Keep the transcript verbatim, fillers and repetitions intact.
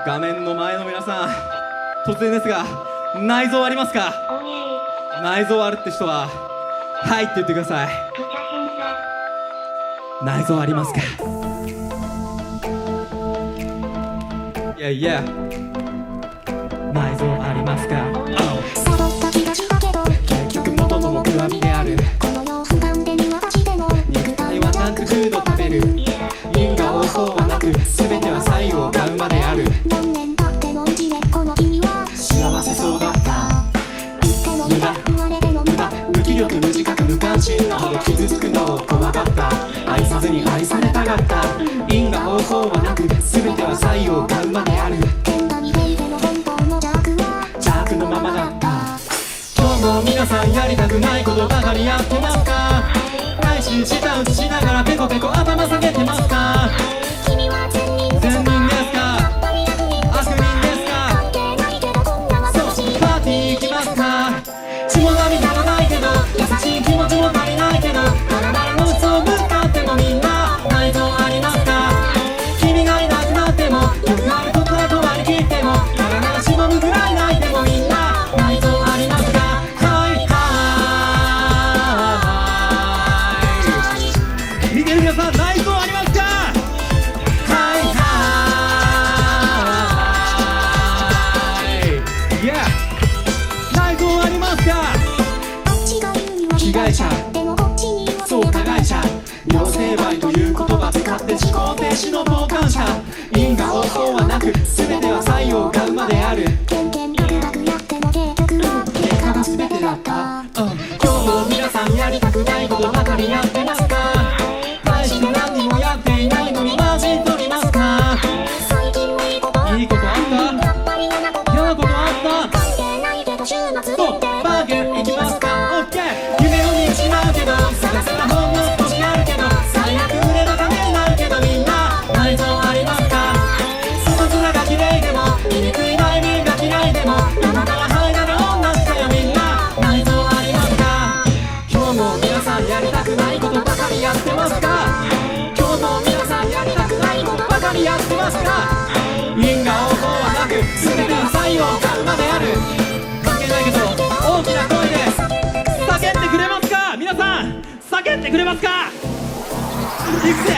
画面の前の皆さん、突然ですが内臓ありますか？内臓あるって人ははいって言ってください。内臓ありますか？いやいや、内臓ありますか？ サボった気がしたけど結局元の木阿弥である。 この世不完全に私でも肉体はジャンクフード食べる。因果応報はなく全ては最後を買うまである。 何年経ってもじれこの君は幸せそうだった。 言っても無駄言われても無駄無気力無自覚無関心なほど傷つくのを怖かった。愛さずに愛されたかった。因果応報はなく全ては最後を買うまである。 天打に触れての本当の邪悪は邪悪のままだった。今日も皆さんやりたくないことばかりやってますか？来週舌打ちしながらペコペコ頭下げてますか？ 君は善人善人ですか？ やっぱり悪人悪人ですか？ 関係ないけどこんな私そうパーティー行きますか？血も涙がないけど優しい気持ちも足りないけどバラバラの嘘をぶつかってもみんな内臓ありますか？君がいなくなってもよくあることだと割り切ってもやらなしぼむぐらい泣いてもみんな内臓ありますか？はいはい見てる皆さん、内臓ありますか？はいはい Yeah 内臓ありますか？ あっちが言うには被害者でもこっちにはそう加害者。両成敗という言葉使って思考停止の傍観者。因果応報はなく全ては採用が馬である。 ケンケンバクバクやっても結局結果が全てだった、うん、今日も皆さんやりたくないことばかりやってますか？大して何にもやっていないのにマジ取りますか？ 最近いいこといいことあった？ やっぱり嫌なこと嫌なことあった？ 関係ないけど週末そうバーゲン行きますか？オッケー夢を見失うけど探せばほんの少しあるけど最悪売ればダメになるけどみんな内臓ありますか？外面が綺麗でも醜い内面が嫌いでも世の中はハイなる女したよみんな内臓ありますか？今日も皆さんやりたくないことばかりやってますか？今日も皆さんやりたくないことばかりやってますか？因果応報はなく全ては最後を買うまである。関係ないけど大きな声で叫んでくれますか？皆さん叫んでくれますか？いくぜ